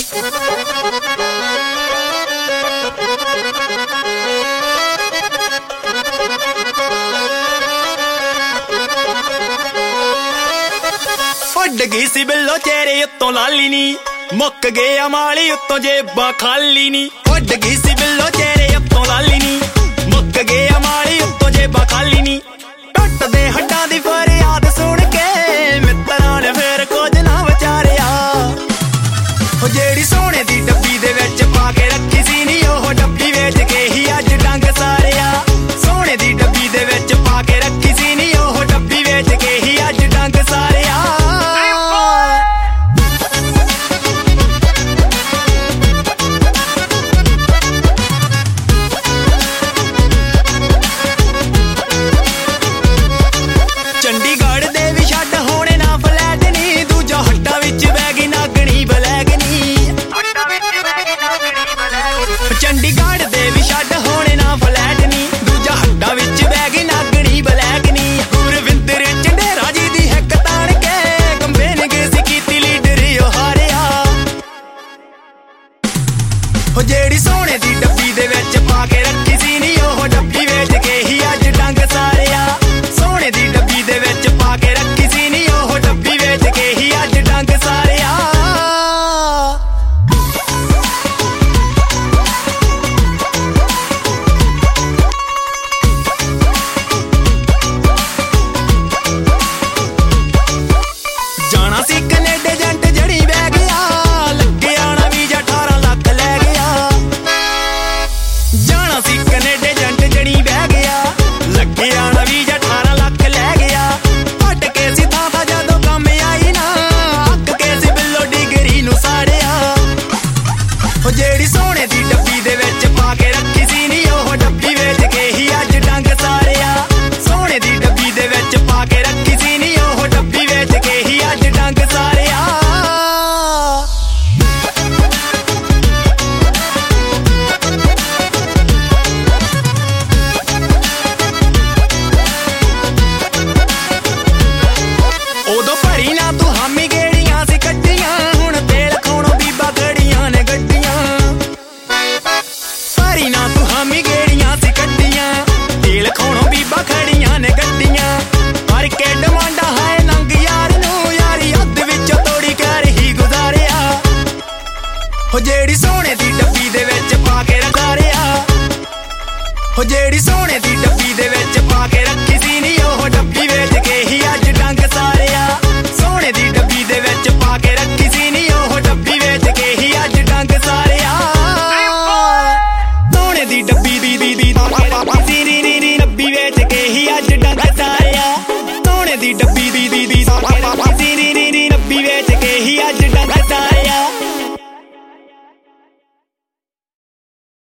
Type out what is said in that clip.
ਉੱਡ ਗਈ ਸੀ ਬਿੱਲੋ ਚਿਹਰੇ ਉੱਤੋਂ ਲਾਲੀ ਨੀ, ਮੁੱਕ ਗਿਆ ਮਾਲੀ ਉੱਤੋਂ ਜੇਬਾਂ ਖਾਲੀ ਨੀ। ਉੱਡ ਗਈ ਸੀ ਬਿੱਲੋ ਚਿਹਰੇ ਉੱਤੋਂ ਲਾਲੀ ਨੀ, ਮੁੱਕ ਗਿਆ ਮਾਲੀ ਉੱਤੋਂ ਜੇਬਾਂ ਖਾਲੀ ਨੀ। ਟੁੱਟਦੇ ਹੱਡਾਂ ਦੀ ਫਰਿਆਦ ਸੁਣ ਕੇ ਮਿੱਤਰਾਂ ਨੇ ਫੇਰ ਕੁਝ ਨਾ ਵਿਚਾਰਿਆ। ਉਹ ਜਿਹੜੀ ਸੋਨੇ ਦੀ ਡੱਬੀ ਦੇ ਵਿੱਚ ਪਾ ਕੇ ਰੱਖੀ ਸੀ ਨੀ, ਉਹ ਡੱਬੀ ਵੇਚ ਕੇ ਹੀ ਅੱਜ ਡੰਗ ਸਾਰਿਆ। ਸੋਨੇ ਦੀ ਡੱਬੀ ਦੇ ਵਿੱਚ ਪਾ ਕੇ ਰੱਖੀ ਸੀ ਨੀ, ਉਹ ਡੱਬੀ ਵੇਚ ਕੇ ਹੀ ਅੱਜ ਡੰਗ ਸਾਰਿਆ। ਚੰਡੀਗੜ੍ਹ ਦੇ ਵੀ ਛੱਡ ਹੋਣੇ ਨਾ ਫਲੈਟ ਨੀ, ਦੂਜਾ ਹੱਟਾਂ ਵਿੱਚ ਬਹਿ ਗਈ ਨਾਗਣੀ ਬਲੈਕ ਨੀ। ਚੰਡੀਗੜ੍ਹ ਦੇ ਵੀ ਛੱਡ ਹੋਣੇ ਨਾ ਫਲੈਟ ਨੀ, ਦੂਜਾ ਹੱਟਾਂ ਵਿੱਚ ਬਹਿ ਗਈ ਨਾਗਣੀ ਬਲੈਕ ਨੀ। ਗੁਰਵਿੰਦਰ ਚੰਡੇਰਾ ਜੀ ਦੀ ਹਿੱਕ ਤਾਣ ਕੇ ਕੰਬੇ ਨੇ ਗੇਸੀ ਕੀਤੀ ਲੀਡਰ ਉਹ ਹਾਰਿਆ। ਉਹ ਜਿਹੜੀ ਸੋਨੇ ਦੀ ਡੱਬੀ ਦੇ ਵਿੱਚ ਪਾ ਕੇ ਰੱਖੀ ਸੀ ਨੀ, ਉਹ ਡੱਬੀ ਵੇਚ ਕੇ ਹੀ ਅੱਜ ਡੰਗ ਸਾਰਿਆ। ਸੋਨੇ ਦੀ ਡੱਬੀ ਦੇ ਵਿੱਚ ਪਾ ਕੇ ਰੱਖੀ ਸੀ ਨੀ, ਉਹ ਡੱਬੀ ਵੇਚ ਕੇ ਹੀ ਅੱਜ ਡੰਗ ਸਾਰਿਆ। ਜਾਣਾ ਸੀ ਕੈਨੇਡਾ ਏਜੰਟ ਜੜੀ ਬਹਿ ਗਿਆ, ਲੱਗਿਆ ਨਾ ਵੀਜ਼ਾ 18 ਲੱਖ ਲੈ ਗਿਆ। ਜਾਣਾ ਸੀ ਕੈਨੇਡਾ ਏਜੰਟ ਜੜੀ ਬਹਿ ਗਿਆ, ਲੱਗਿਆ ਨਾ ਵੀਜ਼ਾ 18 ਲੱਖ ਲੈ ਗਿਆ। ਫਟ ਕੇ ਸੀ ਥਾਂ ਜਦੋਂ ਕੰਮ ਆਈ ਨਾ, ਅੱਕ ਕੇ ਸੀ ਬਿੱਲੋ ਡਿਗਰੀ ਨੂੰ ਸਾੜਿਆ। ਉਹ ਜਿਹੜੀ ਸੋਨੇ ਦੀ ਡੱਬੀ ਦੇ ਵਿੱਚ ਪਾ ਕੇ ਰੱਖੀ ਸੀ ਨੀ, ਉਹ ਡੱਬੀ ਵੇਚ ਕੇ ਹੀ ਅੱਜ ਡੰਗ ਸਾਰਿਆ। ਸੋਨੇ ਦੀ ਡੱਬੀ ਦੇ ਵਿੱਚ ਪਾ ਕੇ ਰੱਖੀ ਸੀ ਨੀ, ਉਹ ਡੱਬੀ ਵੇਚ ਕੇ ਹੀ ਅੱਜ ਡੰਗ ਸਾਰਿਆ। ਉਦੋਂ ਭਰੀ ਨਾ ਤੂੰ ਹਾਮੀ ਗੇੜੀਆਂ ਸੀ ਕੱਢੀਆਂ, ਹੁਣ ਤੇਲ ਖਾਣੋਂ ਬੀਬਾ ਖੜੀਆਂ ਨੇ ਗੱਡੀਆਂ। ਭਰੀ ਨਾ ਤੂੰ ਹਾਮੀ ਗੇੜੀਆਂ ਸੀ ਕੱਢੀਆਂ, ਤੇਲ ਖਾਣੋਂ ਬੀਬਾ ਖੜੀਆਂ ਨੇ ਗੱਡੀਆਂ। ਪਰ ਕੇ ਡਮਾਂਡਾ ਹੈ ਨੰਗ ਯਾਰ ਨੂੰ, ਯਾਰੀ ਅੱਧ ਵਿੱਚੋਂ ਤੋੜੀ ਕਹਿ ਰਹੀ ਗੁਜ਼ਾਰਿਆ। ਉਹ ਜਿਹੜੀ ਸੋਨੇ ਦੀ ਡੱਬੀ ਦੇ ਵਿੱਚ ਪਾ ਕੇ ਰਖਾਰਿਆ, ਉਹ ਜਿਹੜੀ